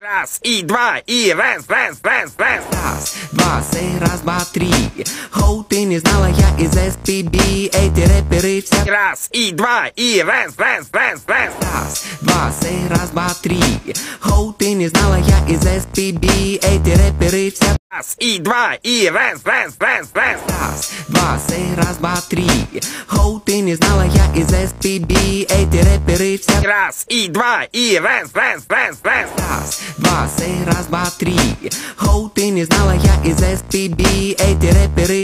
Раз, и два, и раз. Раз, два, сей, раз, два, три. Хоу, ты не знала, я из SPB. Эти рэперы все. Раз, и два, и раз. Раз, два, сей, раз, два, три. Хоу, ты не знала, я из SPB. Эти рэперы все. Раз, и два, и раз. Раз, два, сей, раз, два, три. Хоу, ты не знала, я из SPB. Эти рэперы все. Раз, и два, и раз. Раз, два, сей, раз, два, три. Хоу, ты не знала, я из SPB. Эти рэперы